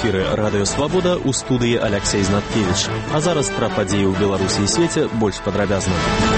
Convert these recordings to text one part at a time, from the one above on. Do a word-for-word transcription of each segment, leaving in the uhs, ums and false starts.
эфіры Радыё Свабода, у студыі Аляксей Знаткевіч. А зараз пра падзеі ў Беларусі і свеце больш падрабязна.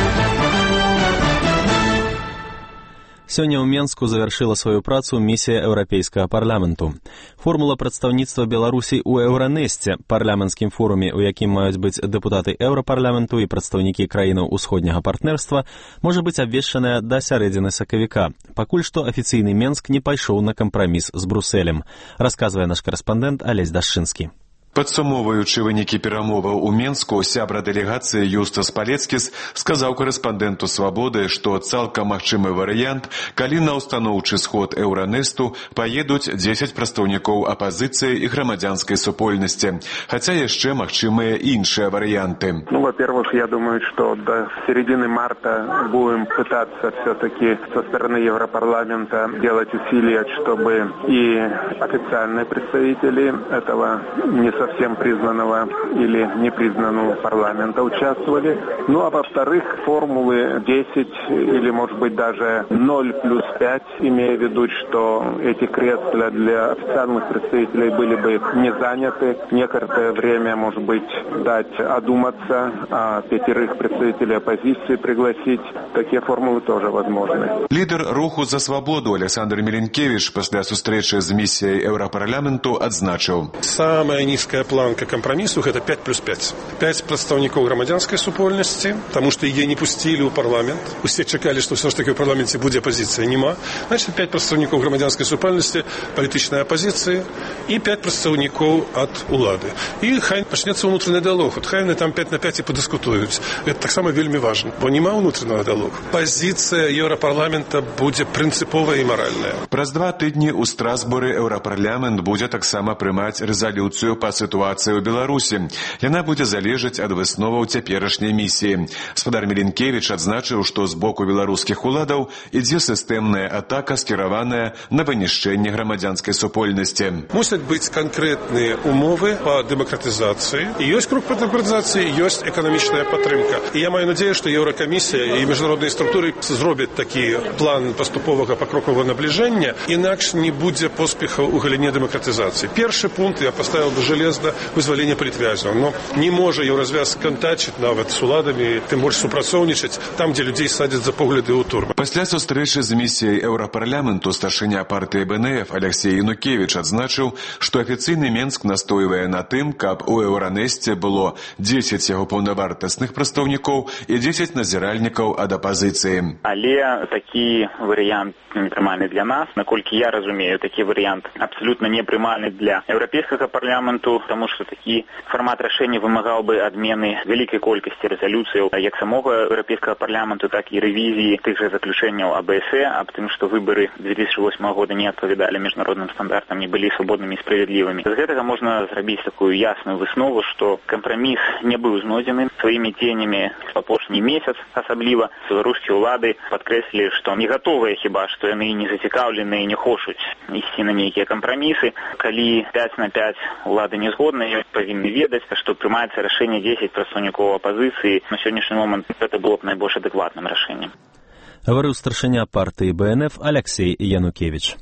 Сёння ў Менску завяршыла сваю працу місія Еўрапейскага парламенту. Формула прадстаўніцтва Беларусі ў Еўранесце, парламенцкім форуме, у якім маюць быць дэпутаты Еўрапарламенту і прадстаўнікі краінаў усходняга партнерства, можа быць абвешчаная да сярэдзіны сакавіка. Пакуль што афіцыйны Менск не пайшоў на кампраміс з Брусэлем, расказвае наш карэспандэнт Алесь Дашчынскі. Падсумоўваючы вынікі перамоваў у Менску, сябра дэлегацыі Юстас Палецкіс сказаў корэспандэнту «Свабоды», што цалкам магчымы варыянт, калі на ўстаноўчы сход Еўранесту паедуць дзесяць прадстаўнікоў апазіцыі і грамадзянскай супольнасці, хаця яшчэ магчымыя іншыя варианты. Ну, во-первых, я думаю, что до середины марта будем пытаться все-таки со стороны Европарламента делать усилия, чтобы и официальные представители этого не совсем признанного или непризнанного парламента участвовали. Ну, а во-вторых, формулы десять или, может быть, даже ноль плюс пять, имея в виду, что эти кресла для официальных представителей были бы не заняты. Некоторое время, может быть, дать одуматься, а пятерых представителей оппозиции пригласить. Такие формулы тоже возможны. Лидер руху за свободу Александр Миленкевич после сустрэчы з миссией Еўрапарламенту адзначыў. Самая низкая планка компромиссу – это пять плюс пять. пять представников громадянской супольности, потому что ее не пустили в парламент. Все чекали, что все ж таки в парламенте будет оппозиция. Нема. Значит, пять представников громадянской супольности, политичной оппозиции и пять представников от улады. И хай почнется внутренний диалог. Вот хай они там пять на пять и подискутуют. Это так само вельми важно. Бо нема внутреннего диалога. Позиция Европарламента будет принциповая и моральная. Праз два тыдні у Страсбуры Еўрапарламент будзе таксама прымаць рэзалюцыю па ситуацию в Беларуси. Яна будет залежать от высноваў цяперашняй миссии. Гаспадар Миленкевич адзначыў, что с боку беларускіх уладаў ідзе сістэмная атака, скіраваная на вынішчэнне грамадзянскай супольнасці. Мусят быть конкретные умовы по демократизации. И есть круг по демократизации, есть экономичная подтримка. И я маю надеюсь, что Еврокомиссия и международные структуры зробят такие план поступового покрокового наближения, инакше не будет поспеха у галіне демократизации. Первый пункт я поставил бы железно вызволение политвязняў. Но не може Еўразвяз контачить нават с уладами, тем больше супрацоўнічаць там, где людей садят за погляды у турмы. Пасля сустрэчы з місіяй Еўрапарламенту старшыня партыі Бэ Эн Эф Алексей Янукевич адзначыў, што афіцыйны Менск настойвае на тым, каб у Еўранесце было дзесяць яго паўнавартасных прадстаўнікоў і дзесяць назіральнікаў ад апазіцыі. Але такі варыянт непрымальны для нас. Наколькі я разумею, такі варыянт абсолютно непрымальны для Еўрапейскага парламенту, потому что такі формат рашэння вымагаў бы адмены вялікай колькасці рэзалюцыяў як самога Еўрапейскага парламенту, так і рэвізіі тых жа заключэнняў А Бэ Эс Э, аб тым, што выбары две тысячи восьмого года не адпавядалі міжнародным стандартам, не былі свабоднымі і справядлівымі. З гэтага можна зрабіць такую ясную выснову, што кампраміс не быў знойдзены. Сваімі дзеяннямі апошні месяц асабліва беларускія ўлады падкрэслілі, што не гатовыя хіба што яны не зацікаўлены і не хочуць ісці на нейкія кампрамісы. Калі пять на пять улады не згодныя, павінны ведаць, што прымаецца рашэнне дзесяць прадстаўнікоў апазіцыі. На сённяшні момант гэта было б найбольш адэкватным рашэннем. Гаварыў старшыня партыі Бэ Эн Эф Аляксей Янукевич.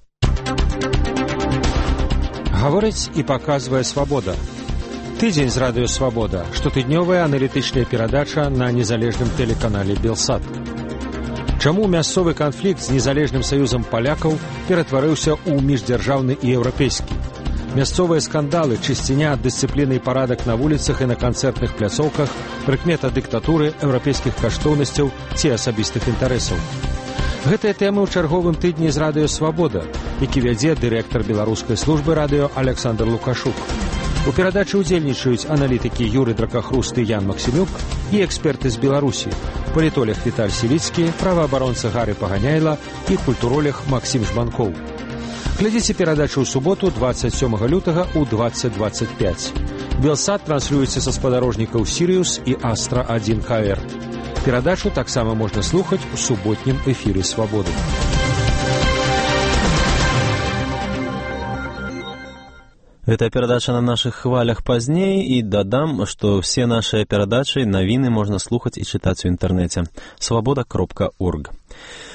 Гаворыць і паказвае свабода. Тыдзень з радыё Свабода, штотыднёвая аналітычная перадача на незалежным тэлеканале Белсат. Чаму мясцовы канфлікт з незалежным саюзам палякаў ператварыўся ў міждзяржаўны і еўрапейскі? Мясцовыя скандалы, чысціня, дысцыпліны і парадак на вуліцах і на канцэртных пляцоўках, прыкмета дыктатуры, еўрапейскіх каштоўнасцяў ці асабістых інтарэсаў. Гэтыя тэмы ў чарговым тыдні з радыё Свабода, які вядзе дырэктар беларускай службы радыё Александр Лукашук. У перадачы ўдзельнічаюць аналітыкі Юры Дракахруст і Ян Максімюк і эксперты з Беларусі, палітолог Віталь Сіліцкі, праваабаронца Гары Паганяйла і культуролог Максім Жбанкоў. Глядзіце перадачу ў суботу двадцать сёмага лютага ў двадцать двадцать пять. Белсат транслюецца са спадарожнікаў Сіриус і Астра один Ка Эр. Перадачу таксама можна слухаць у суботнім эфіры Свабоды. Эта передача на наших хвалях позднее, и додам, что все наши передачи, новины можно слухать и читать в интернете. свобода точка орг.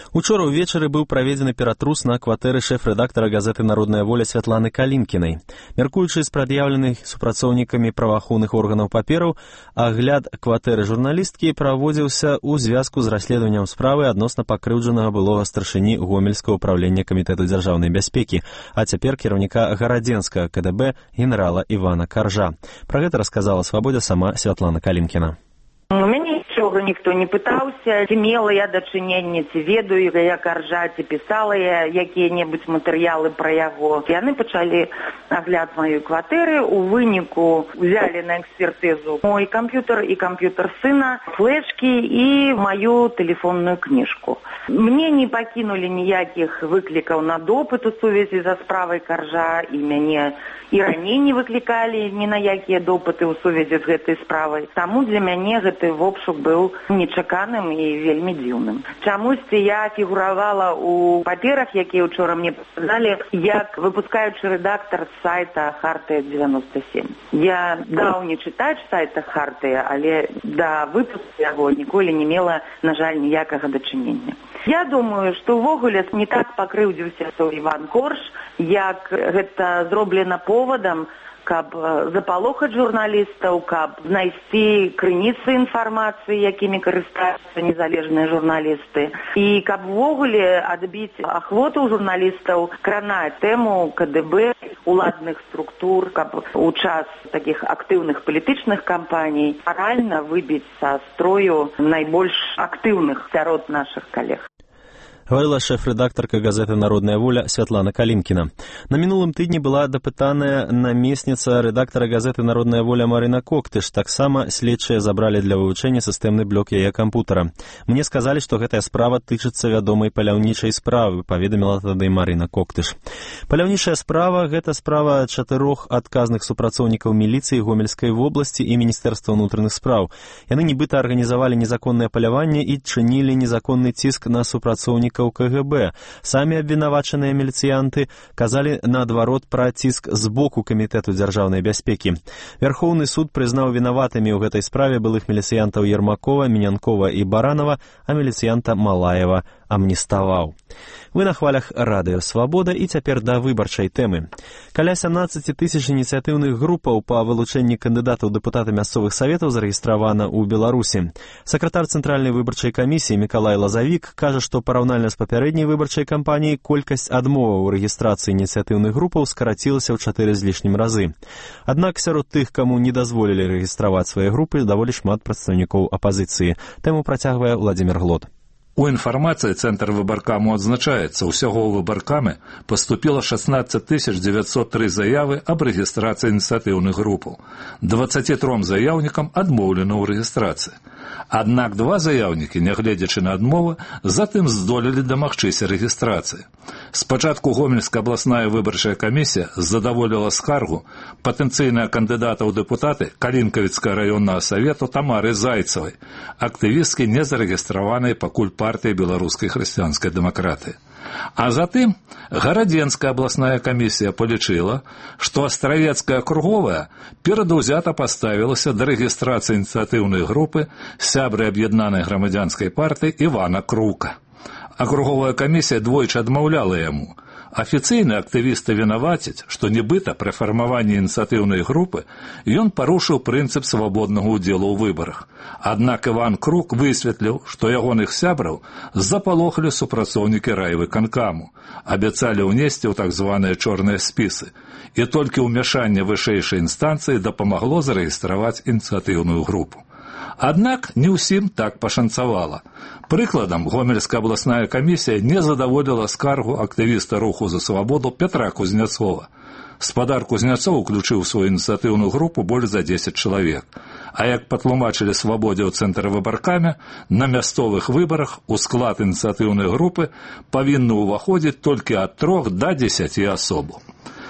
Учора ўвечары быў праведзены ператрус на кватэры шэф-рэдактара газеты «Народная воля» Святланы Калімкінай. Мяркуючы з прад'яўленых супрацоўнікамі праваахоўных органаў папераў, агляд кватэры журналісткі праводзіўся ў звязку з расследаваннем справы адносна пакрыўджанага былога старшыні Гомельскага ўправлення камітэту дзяржаўнай бяспекі, а цяпер кіраўніка гарадзенскага ка дэ бэ генерала Івана Каржа. Пра гэта расказала «Свабодзе» сама Святлана Калімкіна. У мяне нічога ніхто не пытаўся, ці мела я дачыненне, ці ведаю я Каржа, ці пісала я якія-небудзь матэрыялы пра яго. Яны пачалі агляд маёй кватэры, у выніку взялі на экспертызу мой камп'ютар і камп'ютар сына, флешкі і маю тэлефонную кніжку. Мне не пакінулі ніякіх выклікаў на допыт у сувязі за справай Каржа, і мяне і раней не выклікалі ні на якія допыты ў сувязі з гэтай справай. Таму для мяне гэты вобшук быў нечаканым і вельмі дзіўным. Чамусьці я фігуравала ў паперах, якія ўчора мне паказалі, як выпускаючы рэдактар з сайта Хартыя дзевяноста сем. Я даўні чытач сайта Хартыя, але да выпуску яго ніколі не мела, на жаль, ніякага дачынення. Я думаю, што ўвогуле не так пакрыўдзіўся Іван Корж, як гэта зроблена повадам, каб запалохаць журналістаў, каб знайсці крыніцы інфармацыі, якімі карыстаюцца незалежныя журналісты, і каб увогуле адбіць ахвоту журналістаў кранаць тэму ка дэ бэ, уладных структур, каб у час такіх актыўных палітычных кампаній паральна выбіць са строю найбольш актыўных сярод нашых калег. Гаварыла шэф-рэдактарка газеты «Народная воля» Святлана Калімкіна. На мінулым тыдні была дапытаная намесніца рэдактара газеты «Народная воля» Марына Коктыш. Таксама следчыя забралі для вывучэння сістэмны блок яе кампутара. Мне сказалі, што гэтая справа тычыцца вядомай паляўнічай справы, паведаміла тады Марына Коктыш. Паляўнічая справа – гэта справа чатырох адказных супрацоўнікаў міліцыі Гомельскай вобласці і Міністэрства ўнутраных спраў. Яны нібыта арганізавалі незаконнае паляванне і чынілі незаконны ціск на супрацоўнікаў ка гэ бэ. Самі абвінавачаныя міліцыянты казалі наадварот пра ціск з боку камітэту дзяржаўнай бяспекі. Вярхоўны суд прызнаў вінаватымі ў гэтай справе былых міліцыянтаў Ермакова, Мінянкова і Баранова, а міліцыянта Малаева амніставаў. Вы на хвалях радыё «Свабода» і цяпер да выбарчай тэмы. Каля сямнаццаць тысяч ініцыятыўных групаў па вылучэнні кандыдатаў дэпутата мясцовых саветаў зарэгістравана ў Беларусі. Сакратар Цэнтральнай выбарчай камісіі Мікалай Лазавік кажа, што параўнальна з папярэдняй выбарчай кампаніяй колькасць адмоваў у рэгістрацыі ініцыятыўных групаў скарацілася ў чатыры з лішнім разы. Аднак сярод тых, каму не дазволілі рэгістраваць свае групы, даволі шмат прадстаўнікоў апазіцыі. Тэму працягвае Владзімір Глод. У інфармацыі Цэнтр выбаркаму адзначаецца, усяго ў выбаркамі паступіла шаснаццаць тысяч дзевяцьсот тры заявы аб рэгістрацыі ініцыятыўных групаў. дваццаці тром заяўнікам адмоўлена ў рэгістрацыі. Аднак два заяўнікі, нягледзячы на адмовы, затым здолелі дамагчыся рэгістрацыі. Спачатку Гомельская абласная выбарчая камісія задаволіла скаргу патэнцыйнага кандыдата ў дэпутаты Калінкавіцкага раённага савету Тамары Зайцевай, актывісткі незарэгістраванай пакуль партыі беларускай хрысціянскай дэмакратыі. А затым Гарадзенская абласная камісія палічыла, што Астравецкая акруговая перадаўзята паставілася да рэгістрацыі ініцыятыўнай групы сябры аб'яднанай грамадзянскай партыі Івана Крука. Акруговая камісія двойчы адмаўляла яму. Афіцыйна актывісты вінавацяць, што нібыта пры фармаванні ініцыятыўнай групы ён парушыў прынцып свабоднага ўдзелу ў выбарах. Аднак Іван Крук высветліў, што ягоных сябраў запалохалі супрацоўнікі райвыканкаму, абяцалі ўнесці ў так званыя чорныя спісы, і толькі ўмяшанне вышэйшай інстанцыі дапамагло зарэгістраваць ініцыятыўную групу. Аднак не ўсім так пашанцавала. Прыкладам, Гомельская абласная камісія не задаволіла скаргу актывіста руху за свабоду Петра Кузняцова. Спадар Кузняцоў уключыў у сваю ініцыятыўную групу больш за дзесяць чалавек. А як патлумачылі свабодзе ў Цэнтры выбаркамі, на мясцовых выбарах у склад ініцыятыўнай групы павінны ўваходзіць толькі ад трох да дзесяці асобаў.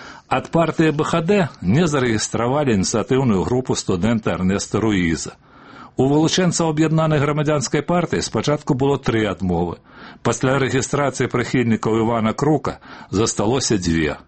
Ад партыі бэ ха дэ не зарэгістравалі ініцыятыўную групу студэнта Эрнеста Руіза. У вылучэнцаў аб'яднанай грамадзянскай партыі спачатку было тры адмовы. Пасля рэгістрацыі прыхільнікаў Івана Крука засталося дзве.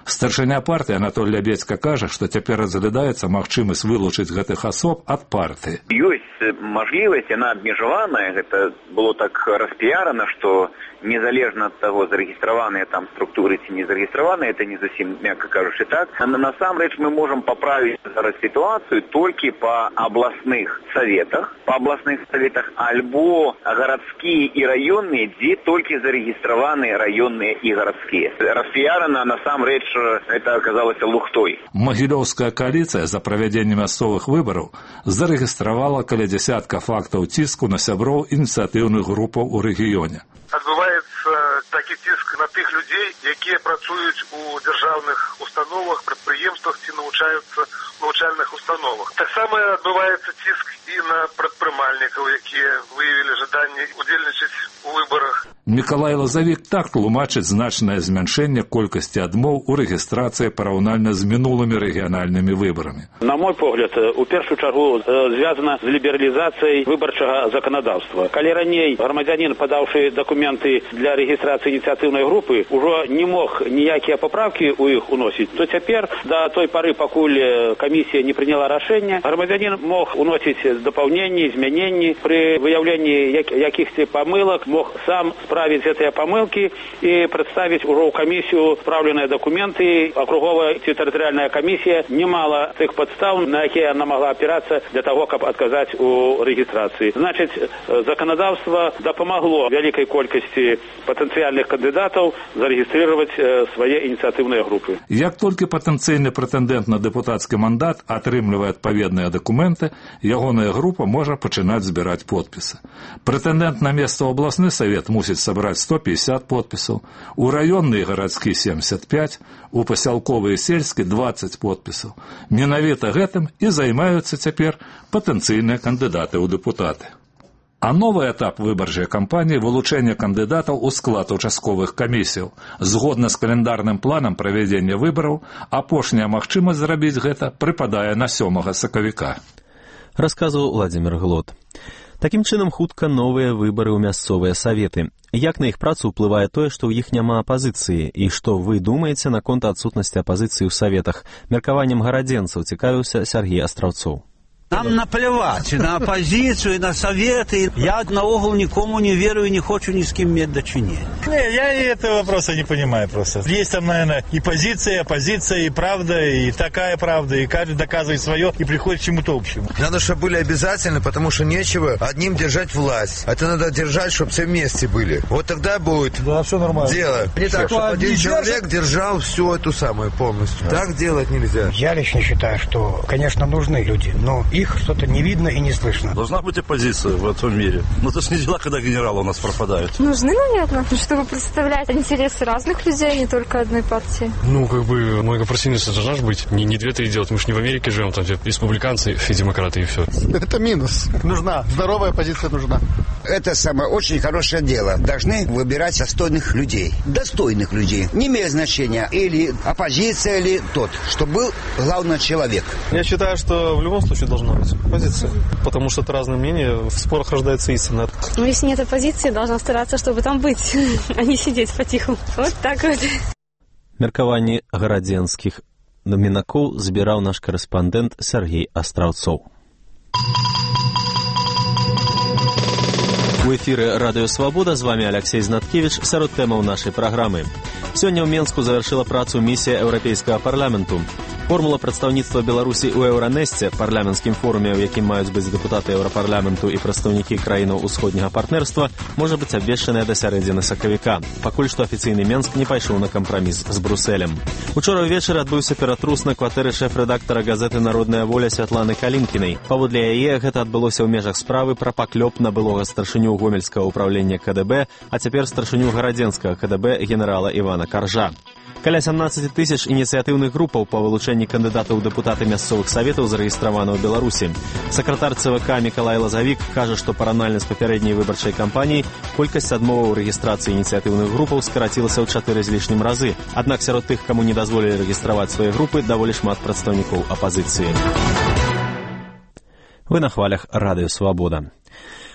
Старшыня партыі Анатоль Лябедзька кажа, што цяпер разглядаецца магчымасць вылучыць гэтых асоб ад партыі. Ёсць мажлівасць, яна абмежаваная, гэта было так распіярана, што незалежна ад таго, зарэгістраваныя там структуры ці не зарэгістраваныя, это не зусім, мякка кажучы, так. Насамрэч мы можам паправіць зараз сітуацыю толькі па абласных саветах, па абласных саветах альбо гарадскія і раённыя, дзе толькі зарэгістраваныя раённыя і гарадскія. Распіярана, насамрэч, это аказалася лухтой. Магілёўская коаліцыя за правядзенне мясцовых выбараў зарэгістравала каля дзясятка фактаў ціску на сяброў ініцыятыўных групаў у рэгіёне. Адбываецца такі ціск на тых людзей, якія працуюць у дзяржаўных установах, прадпрыемствах ці навучаюцца в навучальных установах. Таксама адбываецца ціск і на прадпрымальнікаў, якія выявілі жаданне удзельнічаць у выбарах. Мікалай Лазавік так тлумачыць значнае змяншэнне колькасці адмоў у рэгістрацыі параўнальна з мінулымі рэгіянальнымі выбарамі. На мой погляд, у першую чаргу звязана з лібералізацыяй выбарчага заканадаўства. Калі раней грамадзянін, падаўшы дакументы для рэгістрацыі ініцыятыўнай групы, ужо не мог ніякія папраўкі ў іх уносіць, то цяпер, да той пары, пакуль камісія не прыняла рашэнне, грамадзянін мог уносіць дапаўненні, змяненні, пры выяўленні якіхсьці памылак мог сам справіць гэтыя памылкі і прадставіць ужо ў камісію спраўленыя дакументы. Акруговая ці тэрытарыяльная камісія не мала тых падстаў, на якія яна магла апірацца для таго, каб адказаць у рэгістрацыі. Значыць, заканадаўства дапамагло вялікай колькасці патэнцыяльных кандыдатаў зарэгістрировать свае ініцыятыўныя групы. Як толькі патэнцыйны прэтэндэнт на дэпутацкі мандат атрымлівае адпаведныя дакументы, ягоная група можа пачынаць збіраць подпісы. Прэтэндэнт на месца ў абласны савет мусіць сабраць сто пятьдесят подпісаў, у раённы і гарадскі семьдесят пять, у пасялковы і сельскі двадцать подпісаў. Менавіта гэтым і займаюцца цяпер патэнцыйныя кандыдаты ў дэпутаты. А новы этап выбарчай кампаніі – вылучэнне кандыдатаў у склад участковых камісіяў. Згодна з календарным планам правядзення выбараў, апошняя магчымасць зрабіць гэта прыпадае на сёмага сакавіка. Расказваў Владзімір Глот. Такім чынам, хутка новыя выбары ў мясцовыя саветы. Як на іх працу ўплывае тое, што ў іх няма апазіцыі, і што вы думаеце наконт адсутнасці апазіцыі ў саветах? Меркаваннем гарадзенцаў цікавіўся Сергей Астраўцоў. Нам наплевать и на оппозицию, и на советы. Я наогул никому не верю и не хочу ни с кем иметь дочинение. Не, я и этого вопроса не понимаю просто. Есть там, наверное, и позиция, и оппозиция, и правда, и такая правда, и каждый доказывает свое и приходит к чему-то общему. Надо, чтобы были обязательны, потому что нечего одним держать власть. Это надо держать, чтобы все вместе были. Вот тогда будет да, все нормально. Дело. Не так, чтобы один человек держал всю эту самую полностью. Да. Так делать нельзя. Я лично считаю, что, конечно, нужны люди, но их что-то не видно и не слышно. Должна быть оппозиция в этом мире. Но это же не дела, когда генералы у нас пропадают. Нужны, наверное, чтобы представлять интересы разных людей, не только одной партии. Ну, как бы, многопартийность должна же быть. Не, не две-три делать. Мы же не в Америке живем, там где республиканцы и демократы, и все. Это минус. Нужна. Здоровая оппозиция нужна. Это самое очень хорошее дело. Должны выбирать достойных людей. Достойных людей. Не имеет значения, или оппозиция, или тот, что был главный человек. Я считаю, что в любом случае должна быть оппозиция. Потому что это разные мнения, в спорах рождается истина. Ну, если нет оппозиции, должна стараться, чтобы там быть, а не сидеть потиху. Вот так вот. Меркаванні гарадзенскіх намінакоў збіраў наш корэспандэнт Сергей Астраўцоў. У эфіры Радыё Свабода, з вами Алексей Знаткевич, сярод тэмаў нашай праграмы. Сёння ў Менску завяршыла працу місія Еўрапейскага парламенту. Формула прадстаўніцтва Беларусі ў Еўранесце, парламенцкім форуме, у якім маюць быць дэпутаты Еўрапарламенту і прадстаўнікі краінаў усходняга партнерства, можа быць абвешчаная да сярэдзіны сакавіка. Пакуль што афіцыйны Менск не пайшоў на кампраміс з Брусэлем. Учора ўвечары адбыўся ператрус на кватэры шэф-рэдактара газеты «Народная воля» Святланы Калінкінай. Паводле яе гэта адбылося ў межах справы пра паклёп на былога старшыню гомельскага ўправлення ка дэ бэ, а цяпер старшыню гарадзенскага ка дэ бэ генерала Івана Каржа. Каля сямнаццаць тысяч ініцыятыўных групаў па вылучэнні кандыдатаў у дэпутаты мясцовых саветаў зарэгістравана ў Беларусі. Сакратар цэ вэ ка Мікалай Лазавік кажа, што параўнальна з папярэдняй выбарчай кампаніяй колькасць адмоваў рэгістрацыі ініцыятыўных групаў скарацілася ў чатыры з лішнім разы. Аднак сярод тых, каму не дазволілі рэгістраваць свае групы, даволі шмат прадстаўнікоў апазіцыі. Вы на хвалях Радыё Свабода.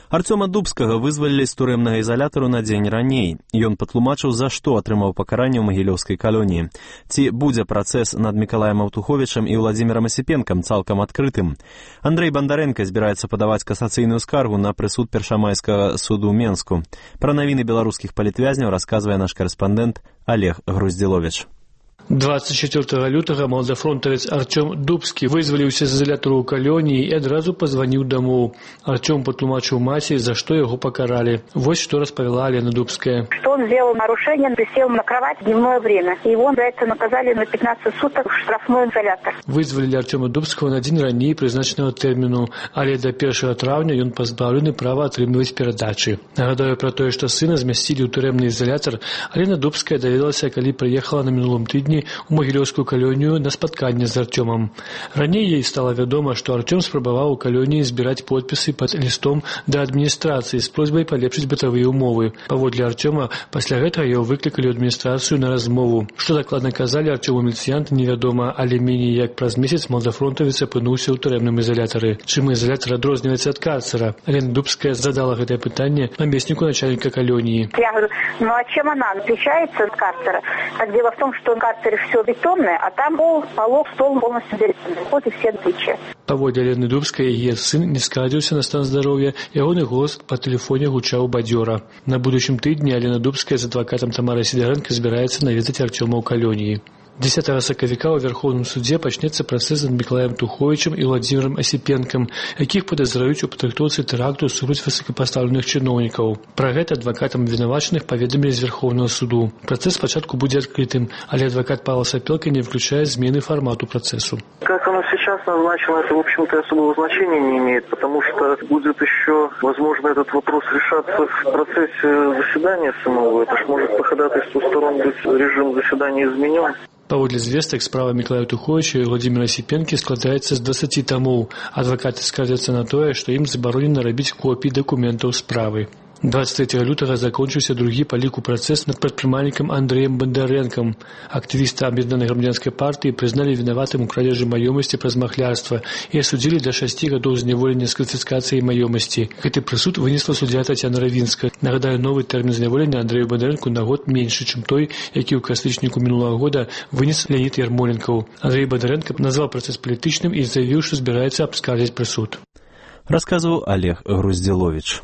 Арцёма Дубскага вызвалілі з турэмнага ізалятару на дзень раней. Ён патлумачыў, за што атрымаў пакаранне ў магілёўскай калоніі. Ці будзе працэс над Мікалаем Аўтуховічам і Владзімірам Асіпенкам цалкам адкрытым. Андрэй Бандарэнка збіраецца падаваць касацыйную скаргу на прысуд першамайскага суду ў Менску. Пра навіны беларускіх палітвязняў расказвае наш карэспандэнт Олег Груздзіловіч. двадцать четвёртага лютага малдафронтавец Артём Дубскі вызваліўся з изолятару ў калоніі і адразу пазваніў дамоў. Артём патлумачыў маці, за што яго пакаралі. Вось што распавяла Алена Дубская. Что он сделал нарушение, присел на кровать в дневное время. И его за это наказали на пятнадцать суток в штрафной изолятор. Вызвалілі Артёма Дубскага на дзень раней прызначанага тэрміну, але да першага траўня ён пазбаўлены права атрымліваць перадачы. Нагадаю пра тое, што сына змясцілі ў турэмны изолятар, Алена Дубская даведалася, калі прыехала на мінулым тыдні у магілёўскую калонію на спатканне з Артёмам. Раней ей стала вядома, што Артём спрабаваў у калоніі збіраць подпісы пад лістом да адміністрацыі з просьбай палепшыць бытавыя умовы. Паводле Артёма, пасля гэтага яго выклікалі ў адміністрацыю на размову. Што дакладна казалі Артёму міліцыянты, невядома, але меней як праз месяц малдафронтавец апынуўся ў турэмным изолятары. Чым изолятар адрозніваецца ад карцера? Алена Дубская задала гэтае пытанне намесніку начальника калонии. Я говорю, ну а чем она отличается от карцера? Так дело в том, что в карцере все бетонное, а там пол, полок, стол полностью деревянный. Вот и все отличия. Паводле Алены Дубскай, яе сын не скардзіўся на стан здароўя, ягоны голас па тэлефоне гучаў бадзёра. На будучым тыдні Алена Дубская з адвакатам Тамарай Сідарэнка збіраецца наведаць Артёма ў калоніі. дзесятага сакавіка ў Верховным судзе пачнецца працэс над Мікалаем Туховічам і Владзімірам Асіпенкам, якіх падазраюць у падрыхтоўцы тэракту супраць высокапастаўленых чыноўнікаў. Пра гэта адвакатам вінавачаных паведамілі з Верховного суду. Працэс спачатку будзе адкрытым, але адвокат Павел Сапелка не включае змены формату процессу. Как оно сейчас назначено, это, в общем-то, особого значения не имеет, потому что будет еще, возможно, этот вопрос решаться в процессе заседания самого. Это ж может по ходатайству сторон быть режим заседания изменен. Паводле звестак, справа Мікалая Туховіча і Владзіміра Асіпенкі складаецца з дваццаці тамоў. Адвакаты скардзяцца на тое, што ім забаронена рабіць копіі дакументаў справы. двадцать третьего лютага закончился другі па ліку працэс над прадпрымальнікам Андрэем Бандарэнкам. Актывіста Аб'яднанай грамадзянскай партыі прызналі вінаватым у крадзежы маёмасці праз махлярства і асудзілі да шасці гадоў зняволення з канфіскацыяй маёмасці. Гэты прысуд вынесла суддзя Тацяна Равінская. Нагадаю, новы тэрмін зняволення Андрэю Бандарэнку на год меншы, чым той, які ў кастрычніку мінулага года вынес Леонід Ярмоленкаў. Андрэй Бандарэнка назваў працэс палітычным і заявіў, што збіраецца абскардзіць прысуд. Расказваў Олег Груздзіловіч.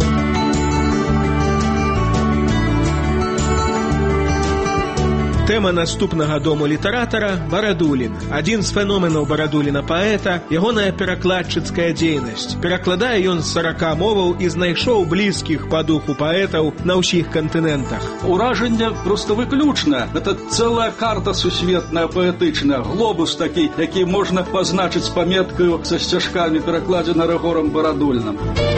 Тэма наступнага дому літаратара – Барадулін. Адзін з феноменаў Барадуліна паэта – ягоная перакладчыцкая дзейнасць. Перакладае ён з сарака моваў і знайшоў блізкіх па духу паэтаў на ўсіх кантынентах. Уражанне проста выключна. Это цэлая карта сусветная, паэтычная, глобус такі, які можна пазначыць паметкаю са сцяжкамі, перакладзена Рыгорам Барадулінам.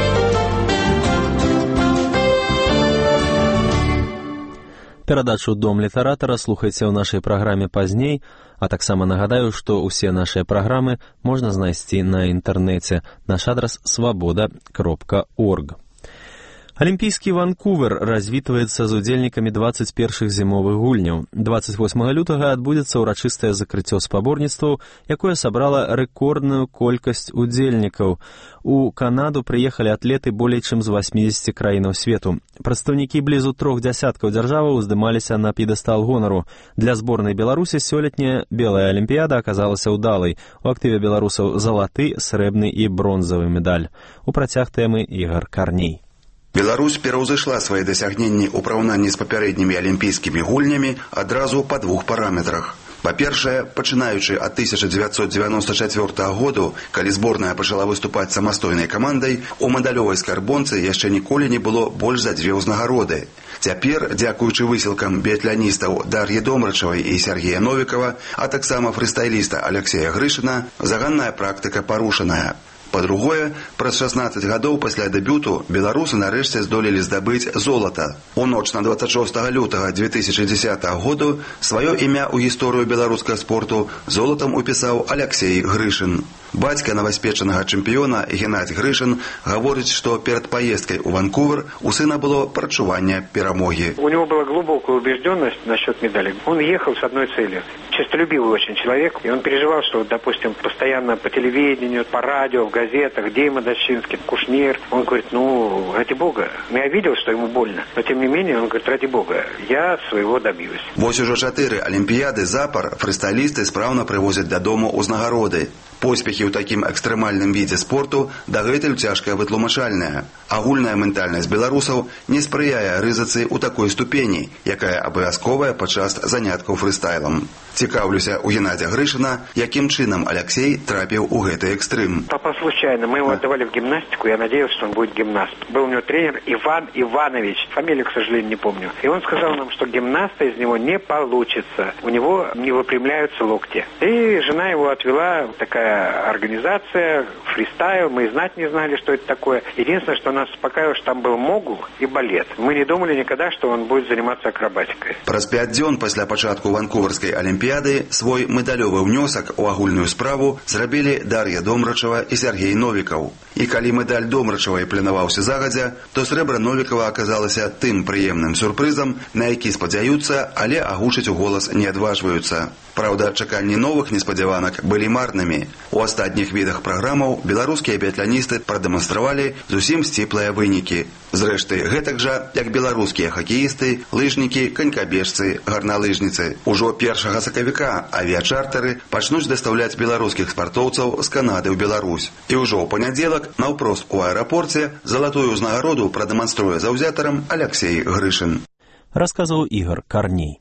Перадачу «Дом літаратара» слухайце ў нашай праграме пазней, а таксама нагадаю, што ўсе нашыя праграмы можна знайсці на інтэрнэце. Наш адрас свабода кропка орг. Алімпійскі Ванкувер развітваецца з удзельнікамі дваццаць першых зімовых гульняў. дваццаць восьмага лютага адбудзецца ўрачыстае закрыццё спаборніцтваў, якое сабрала рэкордную колькасць удзельнікаў. У Канаду прыехалі атлеты болей чым з васьмідзесяці краінаў свету. Прадстаўнікі блізу трох дзясяткаў дзяржаваў уздымаліся на п'едэстал гонару. Для зборнай Беларусі сёлетняя белая алімпіяда аказалася ўдалай. У актыве беларусаў залаты, срэбны і бронзавы медаль. У працяг тэмы Ігар Карней. Беларусь пераўзышла свае дасягненні ў параўнанні з папярэднімі алімпійскімі гульнямі адразу па двух параметрах. Па-першае, пачынаючы ад тысяча дзевяцьсот дзевяноста чацвёртага году, калі зборная пачала выступаць самастойнай камандай, у медалёвай скарбонцы яшчэ ніколі не было больш за дзве ўзнагароды. Цяпер, дзякуючы высілкам біятланістаў Дар'і Домрачавай і Сергея Новікава, а таксама фрыстайліста Аляксея Грышына, заганная практыка парушаная. Па-другое, праз шаснаццаць гадоў пасля дэбюту беларусы нарэшце здолелі здабыць золата. У ноч на дваццаць шостага лютага дзве тысячы дзесятага году сваё імя ў гісторыю беларускага спорту золатам упісаў Аляксей Грышын. Бацька новаспечанага чэмпіёна Геннадзь Грышын гаворыць, што перад паездкай у Ванкувер у сына было прачуванне перамогі. У него была глубокая убежденность насчет медали. Он ехал с одной целью. честолюбивый очень человек, и он переживал, что, допустим, постоянно по телевидению, по радио, в газетах, Дима Дощинский, Кушнир, он говорит, ну, ради бога, ну, я видел, что ему больно, но тем не менее, он говорит, ради бога, я своего добьюсь. Вось уже чатыры алімпіяды запар фрыстайлісты спраўна прывозяць дадому ўзнагароды. Поспехи ў такім экстрэмальным відзе спорту дагэтуль цяжка вытлумачальная. Агульная ментальнасць беларусаў не спрыяе рызыцы ў такой ступені, якая абавязковая падчас заняткаў фрыстайлам. Цікаўлюся у Геннадзя Грышина, якім чынам Алексей трапіў у гэты экстрым. Папа случайно, мы его отдавали в гимнастику, я надеялся, что он будет гимнаст. Был у него тренер Иван Иванович, фамилию, к сожалению, не помню. И он сказал нам, что гимнаста из него не получится, у него не выпрямляются локти. И жена его отвела, такая организация, фристайл, мы и знать не знали, что это такое. Единственное, что нас успокаивало, что там был могул и балет. Мы не думали никогда, что он будет заниматься акробатикой. Праз пять дзён пасля пачатку Ванкуверскай алімпіяды свой медалёвы ўнёсак у агульную справу зрабілі Дар'я Домрачева і Сергей Новікаў. І калі медаль Домрачевай планаваўся загадзя, то срэбра Новікава аказалася тым прыемным сюрпрызам, на які спадзяюцца, але агучыць у голас не адважваюцца. Праўда, чаканні новых неспадзяванак былі марнымі. У астатніх відах праграмаў беларускія біятланісты прадэманстравалі зусім сціплыя вынікі. Зрэшты, гэтак жа, як беларускія хакеісты, лыжнікі, канькабежцы, гарналыжніцы. Ужо першага сакавіка авіячартары пачнуць дастаўляць беларускіх спартоўцаў з Канады ў Беларусь. І ўжо ў панядзелак наўпрост у аэрапорце залатую ўзнагароду прадэманструе заўзятарам Алексей Грышин. Расказваў Ігор Карней.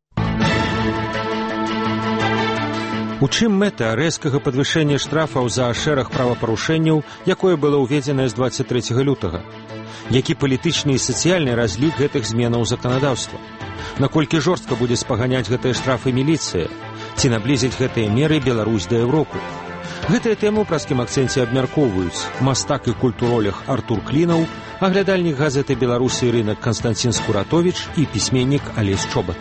У чым мэта рэзкага падвышэння штрафаў за шэраг правапарушэнняў, якое было ўведзенае з дваццаць трэцяга лютага? Які палітычны і сацыяльны разлік гэтых зменаў заканадаўства? Наколькі жорстка будзе спаганяць гэтыя штрафы міліцыя? Ці наблізіць гэтыя меры Беларусь да Еўропы? Гэтыя тэмы ў праскім акцэнце абмяркоўваюць мастак і культуролог Артур Клінаў, аглядальнік газеты «Беларусі» рынак Канстанцін Скуратовіч і пісьменнік Алесь Чобат.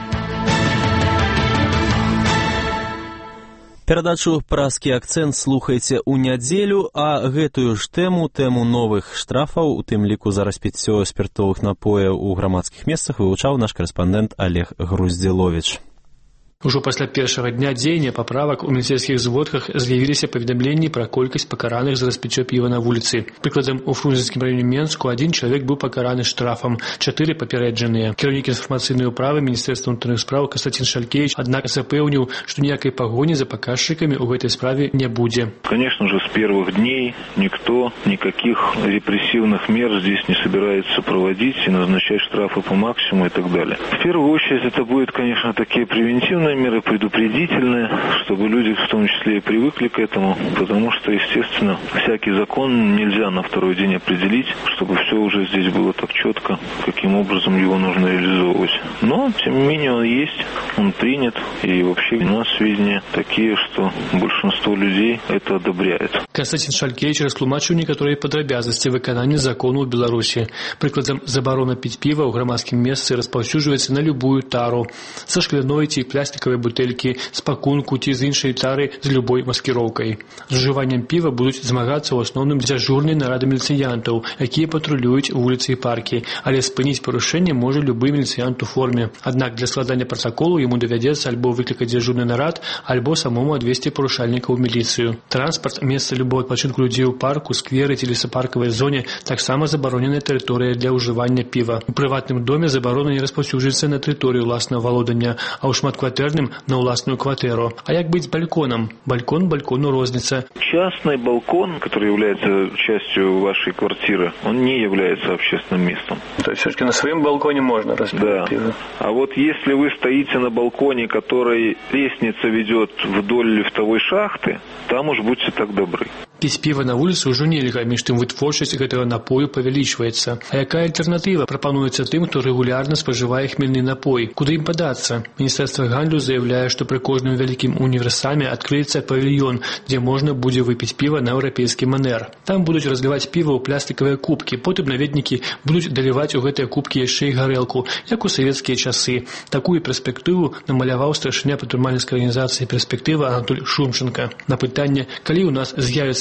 Перадачу «Праскі акцэнт» слухайце ў нядзелю, а гэтую ж тэму, тэму новых штрафаў, у тым ліку за распіццё спіртовых напояў у грамадскіх месцах, вывучаў наш карэспандэнт Олег Груздзіловіч. Ужо пасля першага дня дзеяння паправак у міліцэйскіх зводках з'явіліся паведамленні пра колькасць пакараных за распіццё піва на вуліцы. Прыкладам, у фрунзенскім раёне Менску адзін чалавек быў пакараны штрафам, чатыры папярэджаныя. Кіраўнік інфармацыйнай управы Міністэрства ўнутраных спраў Костянтин Шалькевич, аднак запэўніў, што ніякай пагоні за паказчыкамі ў гэтай справе не будзе. Конечно же, с первых дней никто никаких репрессивных мер здесь не собирается проводить и назначать штрафы по максимуму и так далее. В первую очередь это будет, конечно, такие превентивные меры, предупредительные, чтобы люди в том числе и привыкли к этому, потому что, естественно, всякий закон нельзя на второй день определить, чтобы все уже здесь было так четко, каким образом его нужно реализовывать. Но, тем не менее, он есть, он принят, и вообще у нас сведения такие, что большинство людей это одобряет. Костянтин Шалькевич растлумачыў некаторыя падрабязнасці выканання закону ў Беларусі. Прыкладам, забарона піць піва ў грамадскім месцы распаўсюджваецца на любую тару, са шкляной ці пластикавай бутэлькі, з пакунку ці з іншай тары з любой маскіроўкай. З ужываннем піва будуць змагацца ў асноўным дзяжурнай нарады міліцыянтаў, якія патрулююць вуліцы і паркі, але спыніць парушэнне можа любы міліцыянт у форме. Аднак для складання пратаколу яму давядзецца альбо выклікаць дзяжурны нарад, альбо самому адвесці парушальніка ў міліцыю. Транспарт, месца любого адпачынку людзей у парку, скверы ці лесапаркавай зоне таксама забароненая тэрыторыя для ўжывання піва. У прыватным доме забарона не распаўсюджваецца на тэрыторыю ўласнага валодання, а ў шматкватэрным на ўласную кватэру. А як быць з бальконом? Балькон балькону розница. Частный балкон, который является частью вашей квартиры, он не является общественным местом. То есть все-таки на своем балконе можно распить да. пиво. А вот если вы стоите на балконе, который лестница ведет вдоль лифтовой шахты, там уж будьте так добры. Піць піва на вуліцы ўжо нельга, між тым вытворчасць гэтага напою павялічваецца. А якая альтэрнатыва прапануецца тым, хто рэгулярна спажывае хмельны напой? Куды ім падацца? Міністэрства гандлю заявляе, што пры кожным вялікім універсаме адкрыецца павільён, дзе можна будзе выпіць піва на еўрапейскі манер. Там будуць разліваць піва ў пластикавыя кубкі, потым наведнікі будуць даліваць у гэтыя кубкі яшчэ і гарэлку, як у савецкія часы. Такую перспектыву намаляваў старшыня прадпрымальніцкай арганізацыі «Перспектыва» Анатоль Шумченко. На пытанне, калі ў нас з'явіцца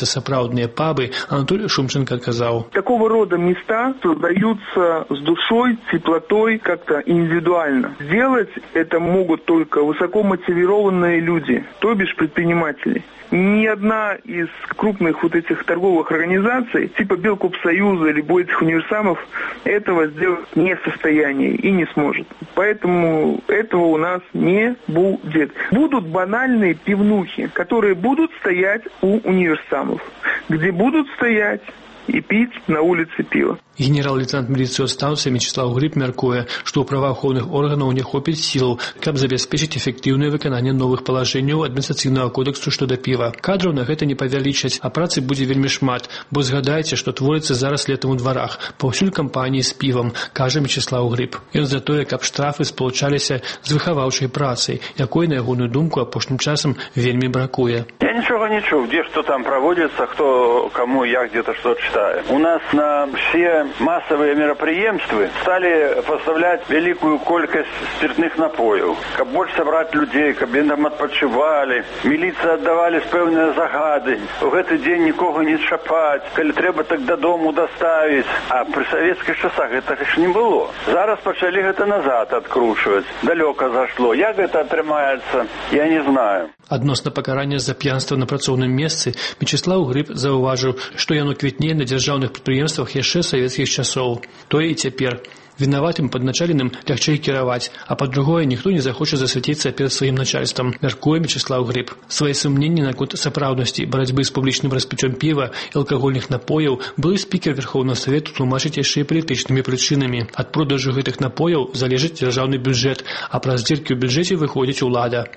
сапраўдныя пабы, Анатолий Шумченко адказаў. Такого рода места создаются с душой, теплотой, как-то индивидуально. Сделать это могут только высокомотивированные люди, то бишь предприниматели. Ни одна из крупных вот этих торговых организаций, типа Белкопсоюза или этих универсамов, этого сделать не в состоянии и не сможет. Поэтому этого у нас не будет. Будут банальные пивнухи, которые будут стоять у универсамов, где будут стоять и пить на улице пиво. Генерал-лейтенант міліцыі адстаўцы Мячеслав Грыб мяркуе, што ў праваахоўных органаў не хопіць сілаў, каб забяспечыць эфектыўнае выкананне новых палажэнняў адміністрацыйнага кодексу што да піва. Кадраў на гэта не павялічаць, а працы будзе вельмі шмат, бо згадайце, што творыцца зараз летам у дварах, паўсюль кампаніі з півам, кажа Мячеслав Грыб. Ён за тое, каб штрафы спалучаліся з выхаваўчай працай, якой, на ягоную думку, апошнім часам вельмі бракуе. Я нічога не чуў, дзе што там праводзіцца, хто каму як где-то што чытае. У нас на все массовые мероприемства стали поставлять великую колькость спиртных напоев. Каб больше собрать людей, каб там отпочивали. Милиция отдавали певные загады. В этот день никого не шапать. Коли треба, так додому доставить. А при советских часах это ж не было. Зараз почали это назад откручивать. Далеко зашло. Як это отрымается, я не знаю. Адносна пакарання за п'янства на працоўным месцы Мячеслав Грыб заўважыў, што яно квітнее на дзяржаўных прадпрыемствах яшчэ савецкіх часоў. Тое і цяпер. Вінаватым падначаленым лягчэй кіраваць, а па-другое, ніхто не захоча засвяціцца перад сваім начальствам, мяркуе Мячеслав Грыб. Свае сумненні наконт сапраўднасці барацьбы з публічным распіццём піва і алкагольных напояў былы спікер Верхоўнага Савету тлумачыць яшчэ і палітычнымі прычынамі. Ад продажу гэтых напояў залежыць дзяржаўны бюджэт, а праз дзіркі ў бюджэце выходзіць улада.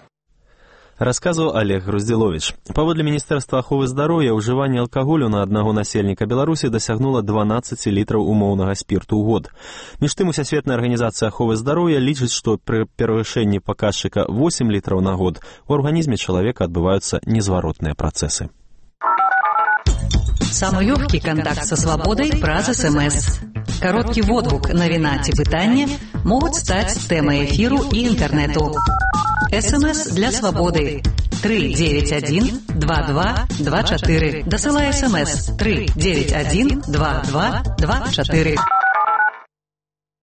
Расказваў Олег Груздзіловіч. Паводле Міністэрства аховы здароўя, ўжыванне алкаголю на аднаго насельніка Беларусі дасягнула дванаццаць літраў умоўнага спірту ў год. Між тым, Усесветная арганізацыя аховы здароўя лічыць, што пры перавышэнні паказчыка восемь літраў на год у арганізме чалавека адбываюцца незваротныя працэсы. Самый легкий контакт со свободой праз СМС. Короткий водгук, навіна ці пытанне могуць стаць тэмай эфіру і інтэрнэту. СМС для свободы. три девять один два два два четыре. Досылай СМС три девять один два два два четыре.